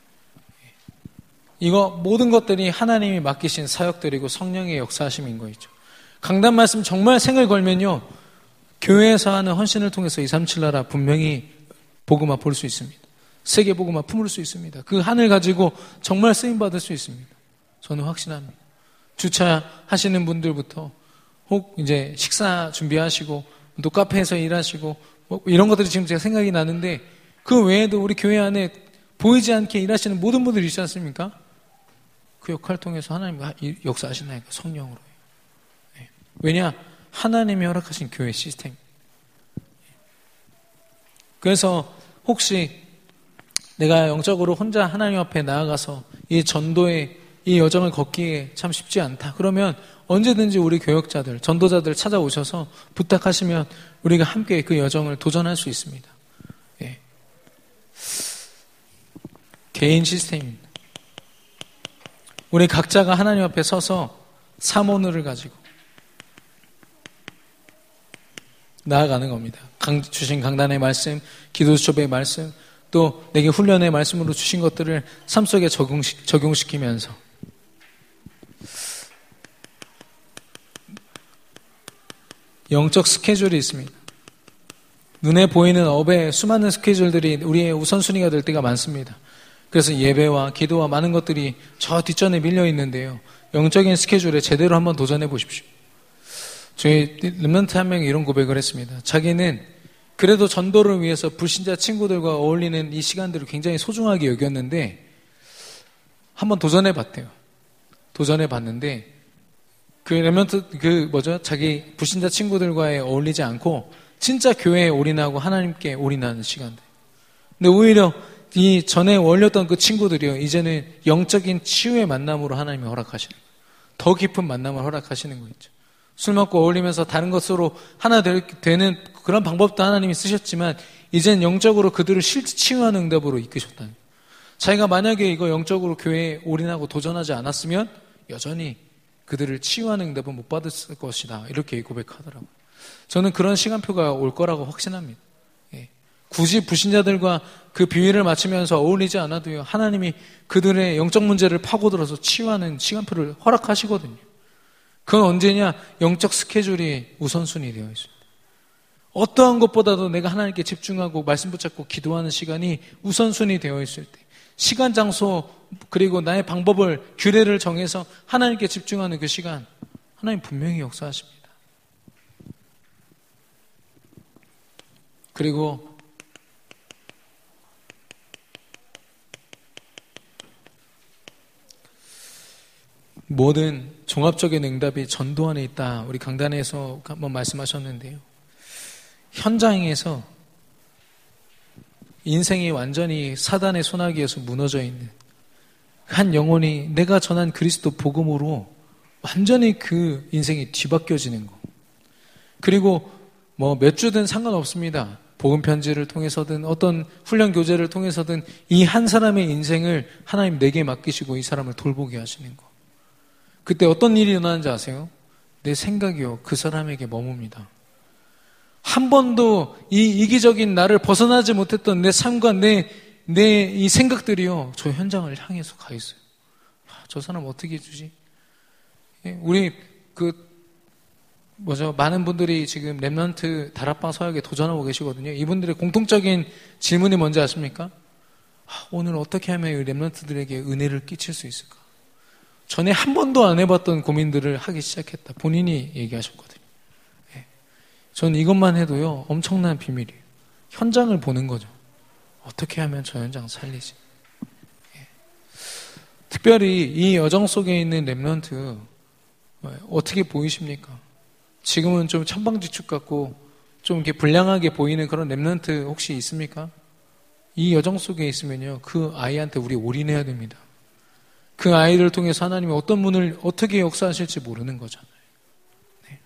이거 모든 것들이 하나님이 맡기신 사역들이고 성령의 역사하심인 거있죠. 강단 말씀 정말 생을 걸면요, 교회에서 하는 헌신을 통해서 237 나라 분명히 복음화 볼 수 있습니다. 세계 복음화 품을 수 있습니다. 그 한을 가지고 정말 쓰임 받을 수 있습니다. 저는 확신합니다. 주차하시는 분들부터 혹 이제 식사 준비하시고 또 카페에서 일하시고 뭐 이런 것들이 지금 제가 생각이 나는데, 그 외에도 우리 교회 안에 보이지 않게 일하시는 모든 분들이 있지 않습니까? 그 역할을 통해서 하나님이 역사하시나요? 성령으로. 왜냐? 하나님이 허락하신 교회 시스템. 그래서 혹시 내가 영적으로 혼자 하나님 앞에 나아가서 이 전도의 이 여정을 걷기에 참 쉽지 않다, 그러면 언제든지 우리 교역자들, 전도자들 찾아오셔서 부탁하시면 우리가 함께 그 여정을 도전할 수 있습니다. 개인 시스템입니다. 우리 각자가 하나님 앞에 서서 사모늘을 가지고 나아가는 겁니다. 주신 강단의 말씀, 기도수첩의 말씀, 또 내게 훈련의 말씀으로 주신 것들을 삶 속에 적용시키면서 영적 스케줄이 있습니다. 눈에 보이는 업의 수많은 스케줄들이 우리의 우선순위가 될 때가 많습니다. 그래서 예배와 기도와 많은 것들이 저 뒷전에 밀려 있는데요, 영적인 스케줄에 제대로 한번 도전해 보십시오. 저희 렘넌트 한 명이 이런 고백을 했습니다. 자기는 그래도 전도를 위해서 불신자 친구들과 어울리는 이 시간들을 굉장히 소중하게 여겼는데 한번 도전해 봤대요. 도전해 봤는데 그 렘넌트 자기 불신자 친구들과의 어울리지 않고 진짜 교회에 올인하고 하나님께 올인하는 시간들. 근데 오히려 이 전에 어울렸던 그 친구들이요, 이제는 영적인 치유의 만남으로 하나님이 허락하시는 거예요. 더 깊은 만남을 허락하시는 거 있죠. 술 먹고 어울리면서 다른 것으로 하나 되는 그런 방법도 하나님이 쓰셨지만, 이젠 영적으로 그들을 실제 치유하는 응답으로 이끄셨다는 거예요. 자기가 만약에 이거 영적으로 교회에 올인하고 도전하지 않았으면 여전히 그들을 치유하는 응답은 못 받았을 것이다, 이렇게 고백하더라고요. 저는 그런 시간표가 올 거라고 확신합니다. 굳이 불신자들과 그 비위를 맞추면서 어울리지 않아도요, 하나님이 그들의 영적 문제를 파고들어서 치유하는 시간표를 허락하시거든요. 그건 언제냐? 영적 스케줄이 우선순위 되어 있습니다. 어떠한 것보다도 내가 하나님께 집중하고 말씀 붙잡고 기도하는 시간이 우선순위 되어 있을 때, 시간, 장소, 그리고 나의 방법을, 규례를 정해서 하나님께 집중하는 그 시간, 하나님 분명히 역사하십니다. 그리고 모든 종합적인 응답이 전도 안에 있다, 우리 강단에서 한번 말씀하셨는데요, 현장에서 인생이 완전히 사단의 손아귀에서 무너져 있는 한 영혼이 내가 전한 그리스도 복음으로 완전히 그 인생이 뒤바뀌어지는 거, 그리고 몇 주든 상관없습니다. 복음 편지를 통해서든 어떤 훈련 교제를 통해서든 이 한 사람의 인생을 하나님 내게 맡기시고 이 사람을 돌보게 하시는 거, 그때 어떤 일이 일어나는지 아세요? 내 생각이요, 그 사람에게 머뭅니다. 한 번도 이 이기적인 나를 벗어나지 못했던 내 삶과 내 이 생각들이요, 저 현장을 향해서 가 있어요. 저 사람 어떻게 해주지? 우리 많은 분들이 지금 렘넌트 다락방 서약에 도전하고 계시거든요. 이분들의 공통적인 질문이 뭔지 아십니까? 오늘 어떻게 하면 이 렘넌트들에게 은혜를 끼칠 수 있을까? 전에 한 번도 안 해봤던 고민들을 하기 시작했다, 본인이 얘기하셨거든요. 저는 이것만 해도요, 엄청난 비밀이에요. 현장을 보는 거죠. 어떻게 하면 저 현장 살리지? 특별히 이 여정 속에 있는 렘넌트 어떻게 보이십니까? 지금은 좀 천방지축 같고 좀 이렇게 불량하게 보이는 그런 렘넌트 혹시 있습니까? 이 여정 속에 있으면요, 그 아이한테 우리 올인해야 됩니다. 그 아이를 통해서 하나님이 어떤 문을 어떻게 역사하실지 모르는 거잖아요. 네.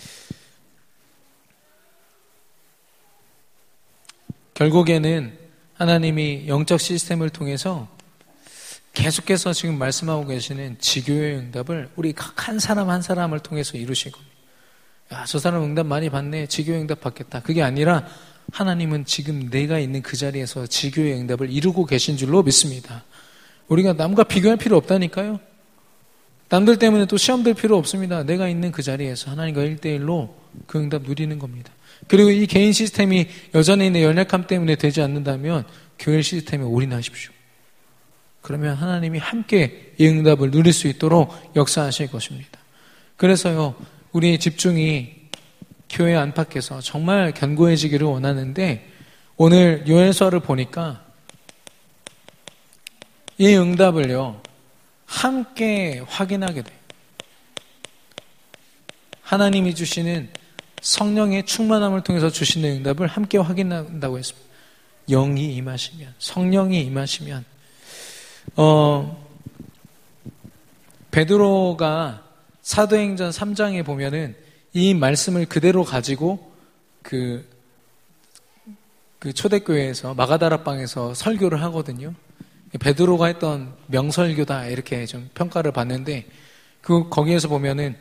결국에는 하나님이 영적 시스템을 통해서 계속해서 지금 말씀하고 계시는 지교의 응답을 우리 각 한 사람 한 사람을 통해서 이루신 겁니다. 야, 저 사람 응답 많이 받네. 지교의 응답 받겠다. 그게 아니라 하나님은 지금 내가 있는 그 자리에서 지교의 응답을 이루고 계신 줄로 믿습니다. 우리가 남과 비교할 필요 없다니까요. 남들 때문에 또 시험 들 필요 없습니다. 내가 있는 그 자리에서 하나님과 1대1로 그 응답 누리는 겁니다. 그리고 이 개인 시스템이 여전히 있는 연약함 때문에 되지 않는다면 교회 시스템에 올인하십시오. 그러면 하나님이 함께 이 응답을 누릴 수 있도록 역사하실 것입니다. 그래서요, 우리의 집중이 교회 안팎에서 정말 견고해지기를 원하는데, 오늘 요엘서를 보니까 이 응답을요 함께 확인하게 돼요. 하나님이 주시는 성령의 충만함을 통해서 주시는 응답을 함께 확인한다고 했습니다. 영이 임하시면, 성령이 임하시면, 베드로가 사도행전 3장에 보면은 이 말씀을 그대로 가지고 그 초대교회에서 마가다라방에서 설교를 하거든요. 베드로가 했던 명설교다 이렇게 좀 평가를 받는데, 거기에서 보면은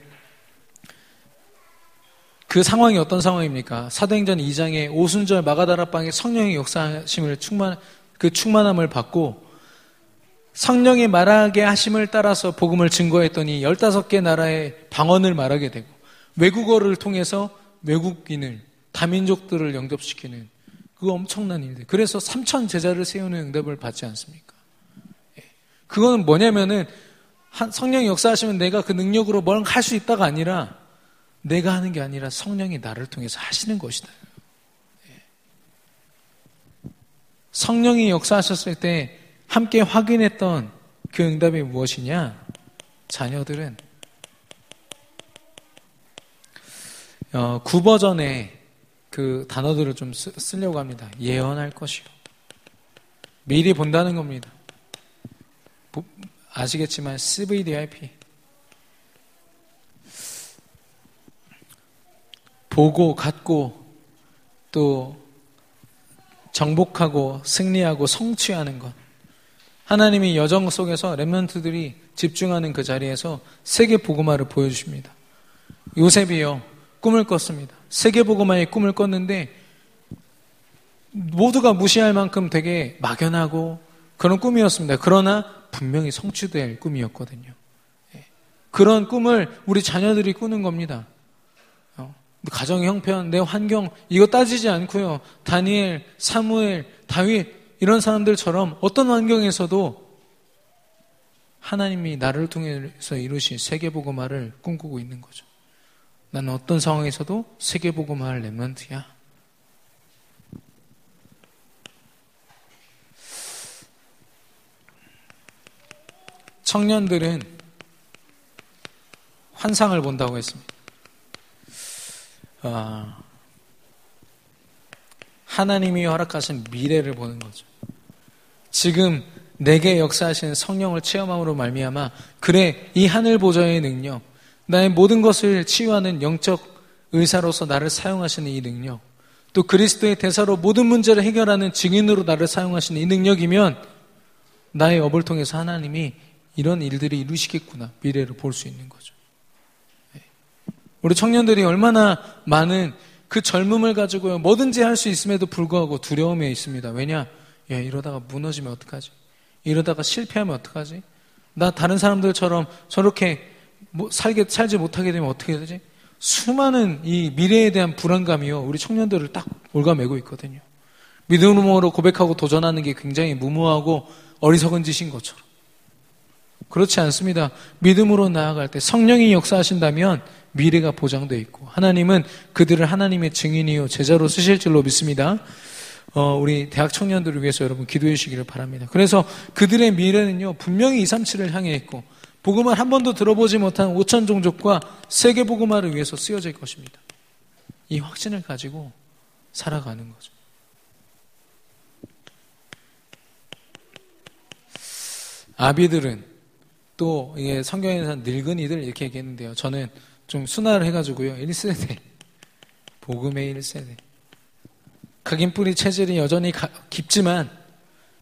그 상황이 어떤 상황입니까? 사도행전 2장에 오순절 마가다라방에 성령의 역사하심을 충만함을 받고 성령의 말하게 하심을 따라서 복음을 증거했더니 15개 나라의 방언을 말하게 되고, 외국어를 통해서 외국인을, 다민족들을 영접시키는 그 엄청난 일들. 그래서 3,000 제자를 세우는 응답을 받지 않습니까? 그거는 뭐냐면은 성령이 역사하시면 내가 그 능력으로 뭘 할 수 있다가 아니라, 내가 하는 게 아니라 성령이 나를 통해서 하시는 것이다. 성령이 역사하셨을 때 함께 확인했던 그 응답이 무엇이냐? 자녀들은 9버전에 그 단어들을 좀 쓰려고 합니다. 예언할 것이요. 미리 본다는 겁니다. 아시겠지만 CVDIP. 보고, 갖고, 또 정복하고, 승리하고, 성취하는 것. 하나님이 여정 속에서 렘넌트들이 집중하는 그 자리에서 세계 복음화를 보여주십니다. 요셉이요, 꿈을 꿨습니다. 세계 복음화의 꿈을 꿨는데 모두가 무시할 만큼 되게 막연하고 그런 꿈이었습니다. 그러나 분명히 성취될 꿈이었거든요. 그런 꿈을 우리 자녀들이 꾸는 겁니다. 가정의 형편, 내 환경 이거 따지지 않고요. 다니엘, 사무엘, 다윗 이런 사람들처럼 어떤 환경에서도 하나님이 나를 통해서 이루신 세계복음화를 꿈꾸고 있는 거죠. 나는 어떤 상황에서도 세계복음화를 렘넌트야. 청년들은 환상을 본다고 했습니다. 하나님이 허락하신 미래를 보는 거죠. 지금 내게 역사하시는 성령을 체험함으로 말미암아 그래 이 하늘 보좌의 능력, 나의 모든 것을 치유하는 영적 의사로서 나를 사용하시는 이 능력, 또 그리스도의 대사로 모든 문제를 해결하는 증인으로 나를 사용하시는 이 능력이면 나의 업을 통해서 하나님이 이런 일들이 이루시겠구나, 미래를 볼 수 있는 거죠. 우리 청년들이 얼마나 많은 그 젊음을 가지고요, 뭐든지 할 수 있음에도 불구하고 두려움에 있습니다. 왜냐? 이러다가 무너지면 어떡하지? 이러다가 실패하면 어떡하지? 나 다른 사람들처럼 저렇게 살지 못하게 되면 어떻게 되지? 수많은 이 미래에 대한 불안감이요, 우리 청년들을 딱 올가매고 있거든요. 믿음으로 고백하고 도전하는 게 굉장히 무모하고 어리석은 짓인 것처럼. 그렇지 않습니다. 믿음으로 나아갈 때 성령이 역사하신다면 미래가 보장되어 있고 하나님은 그들을 하나님의 증인이요 제자로 쓰실 줄로 믿습니다. 우리 대학 청년들을 위해서 여러분 기도해 주시기를 바랍니다. 그래서 그들의 미래는요 분명히 237을 향해 있고 복음을 한 번도 들어보지 못한 5천 종족과 세계 복음화를 위해서 쓰여질 것입니다. 이 확신을 가지고 살아가는 거죠. 아비들은 또 이게 성경에서 늙은이들 이렇게 얘기했는데요. 저는 좀 순화를 해가지고요. 1세대, 복음의 1세대. 각인 뿌리 체질이 여전히 깊지만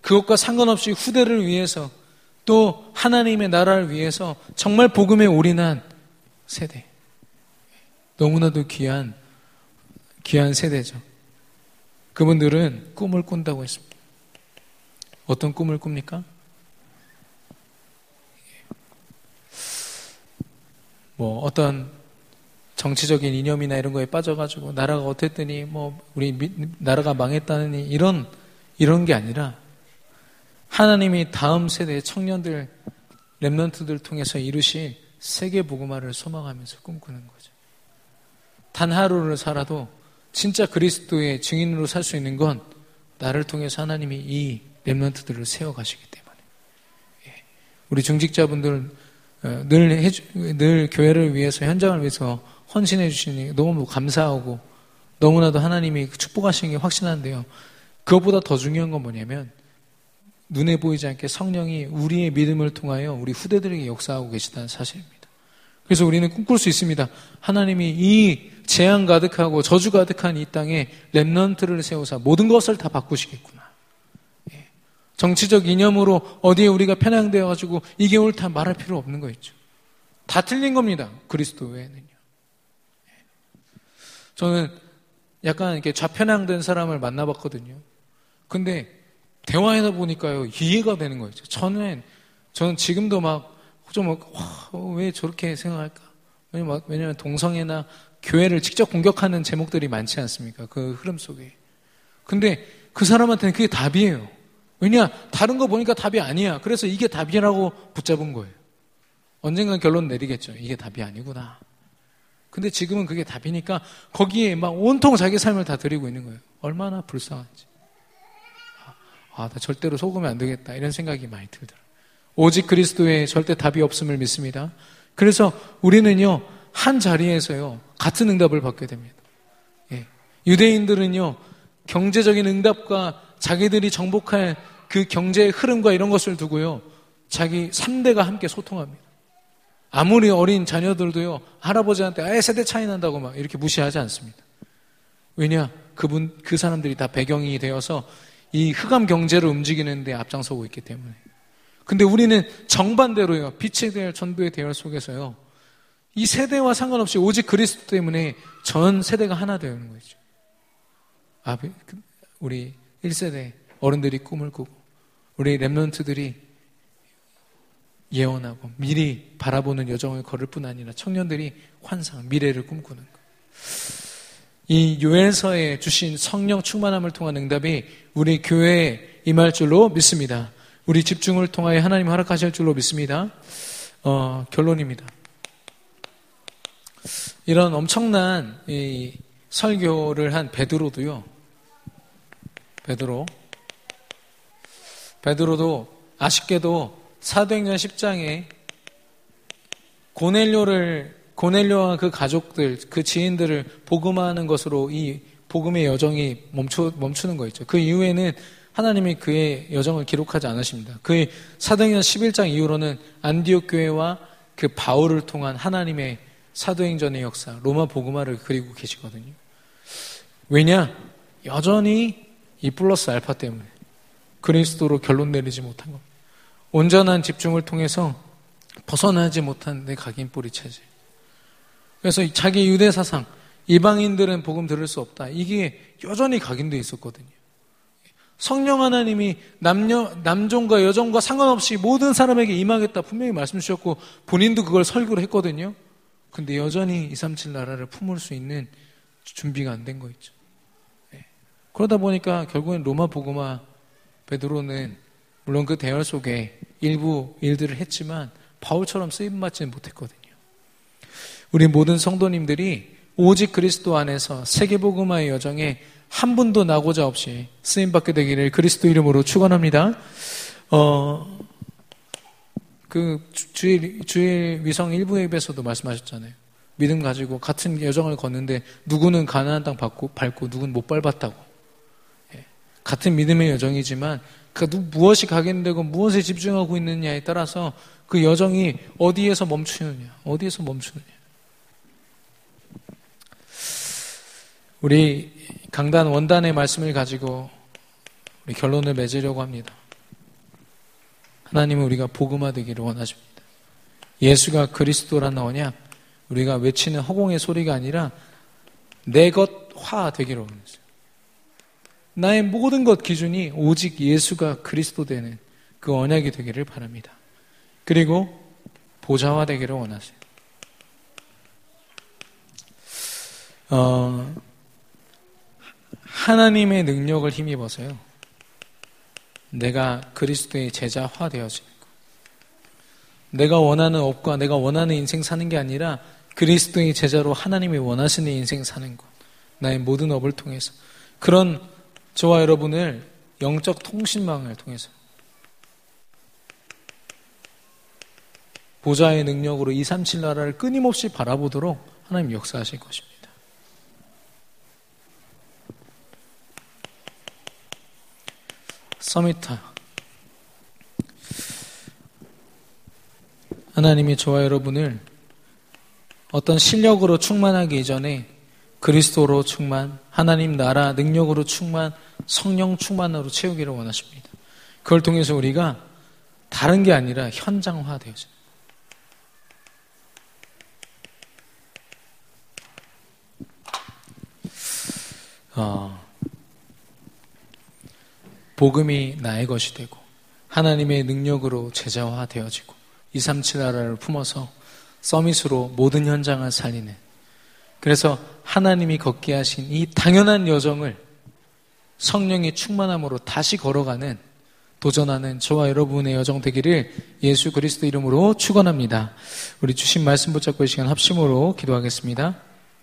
그것과 상관없이 후대를 위해서 또 하나님의 나라를 위해서 정말 복음에 올인한 세대. 너무나도 귀한 세대죠. 그분들은 꿈을 꾼다고 했습니다. 어떤 꿈을 꿉니까? 뭐 어떤 정치적인 이념이나 이런 거에 빠져가지고 나라가 어땠더니 뭐 우리 나라가 망했다느니 이런 게 아니라 하나님이 다음 세대의 청년들, 렘넌트들 통해서 이루실 세계 복음화를 소망하면서 꿈꾸는 거죠. 단 하루를 살아도 진짜 그리스도의 증인으로 살 수 있는 건 나를 통해서 하나님이 이 렘넌트들을 세워가시기 때문에. 우리 중직자분들 늘 교회를 위해서, 현장을 위해서 헌신해 주시니 너무 감사하고 너무나도 하나님이 축복하시는 게 확신한데요. 그것보다 더 중요한 건 뭐냐면 눈에 보이지 않게 성령이 우리의 믿음을 통하여 우리 후대들에게 역사하고 계시다는 사실입니다. 그래서 우리는 꿈꿀 수 있습니다. 하나님이 이 재앙 가득하고 저주 가득한 이 땅에 렘넌트를 세우사 모든 것을 다 바꾸시겠구나. 정치적 이념으로 어디에 우리가 편향되어가지고 이게 옳다 말할 필요 없는 거 있죠. 다 틀린 겁니다. 그리스도 외에는요. 저는 약간 이렇게 좌편향된 사람을 만나봤거든요. 근데 대화하다 보니까요, 이해가 되는 거죠. 저는 지금도 왜 저렇게 생각할까? 왜냐면 동성애나 교회를 직접 공격하는 제목들이 많지 않습니까? 그 흐름 속에. 근데 그 사람한테는 그게 답이에요. 왜냐? 다른 거 보니까 답이 아니야. 그래서 이게 답이라고 붙잡은 거예요. 언젠간 결론 내리겠죠. 이게 답이 아니구나. 근데 지금은 그게 답이니까 거기에 막 온통 자기 삶을 다 드리고 있는 거예요. 얼마나 불쌍한지. 나 절대로 속으면 안 되겠다. 이런 생각이 많이 들더라고요. 오직 그리스도에 절대 답이 없음을 믿습니다. 그래서 우리는요, 한 자리에서요, 같은 응답을 받게 됩니다. 유대인들은요, 경제적인 응답과 자기들이 정복할 그 경제의 흐름과 이런 것을 두고요, 자기 3대가 함께 소통합니다. 아무리 어린 자녀들도요, 할아버지한테 세대 차이 난다고 막 이렇게 무시하지 않습니다. 왜냐? 그 사람들이 다 배경이 되어서 이 흑암 경제를 움직이는데 앞장서고 있기 때문에. 근데 우리는 정반대로요, 빛의 대열, 전도의 대열 속에서요, 이 세대와 상관없이 오직 그리스도 때문에 전 세대가 하나 되는 거죠. 우리 1세대 어른들이 꿈을 꾸고, 우리 렘넌트들이 예언하고 미리 바라보는 여정을 걸을 뿐 아니라 청년들이 환상, 미래를 꿈꾸는 것. 이 요엘서에 주신 성령 충만함을 통한 응답이 우리 교회에 임할 줄로 믿습니다. 우리 집중을 통하여 하나님 허락하실 줄로 믿습니다. 결론입니다. 이런 엄청난 이 설교를 한 베드로도요. 베드로도 아쉽게도 사도행전 10장에 고넬료와 그 가족들, 그 지인들을 복음하는 것으로 이 복음의 여정이 멈추는 거 있죠. 그 이후에는 하나님이 그의 여정을 기록하지 않으십니다. 그의 사도행전 11장 이후로는 안디옥 교회와 그 바울을 통한 하나님의 사도행전의 역사, 로마 복음화를 그리고 계시거든요. 왜냐? 여전히 이 플러스 알파 때문에 그리스도로 결론 내리지 못한 겁니다. 온전한 집중을 통해서 벗어나지 못한 내 각인뿌리 체질. 그래서 자기 유대 사상, 이방인들은 복음 들을 수 없다. 이게 여전히 각인되어 있었거든요. 성령 하나님이 남종과 여종과 상관없이 모든 사람에게 임하겠다 분명히 말씀 주셨고 본인도 그걸 설교를 했거든요. 근데 여전히 237 나라를 품을 수 있는 준비가 안 된 거 있죠. 그러다 보니까 결국엔 로마 복음화 베드로는 물론 그 대열 속에 일부 일들을 했지만 바울처럼 쓰임받지는 못했거든요. 우리 모든 성도님들이 오직 그리스도 안에서 세계복음화의 여정에 한 분도 나고자 없이 쓰임받게 되기를 그리스도 이름으로 축원합니다. 주일 위성 1부 예배에서도 말씀하셨잖아요. 믿음 가지고 같은 여정을 걷는데 누구는 가나안 땅 밟고 누구는 못 밟았다고. 같은 믿음의 여정이지만 무엇이 각인되고 무엇에 집중하고 있느냐에 따라서 그 여정이 어디에서 멈추느냐. 우리 강단 원단의 말씀을 가지고 우리 결론을 맺으려고 합니다. 하나님은 우리가 복음화되기를 원하십니다. 예수가 그리스도라는 언약, 우리가 외치는 허공의 소리가 아니라 내 것화 되기를 원하세요. 나의 모든 것 기준이 오직 예수가 그리스도 되는 그 언약이 되기를 바랍니다. 그리고 보좌화 되기를 원하세요. 하나님의 능력을 힘입어서요, 내가 그리스도의 제자화 되어지는 것. 내가 원하는 업과 내가 원하는 인생 사는 게 아니라 그리스도의 제자로 하나님이 원하시는 인생 사는 것. 나의 모든 업을 통해서. 그런 저와 여러분을 영적 통신망을 통해서 보좌의 능력으로 237 나라를 끊임없이 바라보도록 하나님 역사하실 것입니다. 서미타, 하나님이 저와 여러분을 어떤 실력으로 충만하기 이전에 그리스도로 충만, 하나님 나라 능력으로 충만, 성령 충만으로 채우기를 원하십니다. 그걸 통해서 우리가 다른 게 아니라 현장화되어져요. 복음이 나의 것이 되고 하나님의 능력으로 제자화되어지고 237 나라를 품어서 서밋으로 모든 현장을 살리는, 그래서 하나님이 걷게 하신 이 당연한 여정을 성령의 충만함으로 다시 걸어가는, 도전하는 저와 여러분의 여정 되기를 예수 그리스도 이름으로 축원합니다. 우리 주신 말씀 붙잡고 이 시간 합심으로 기도하겠습니다.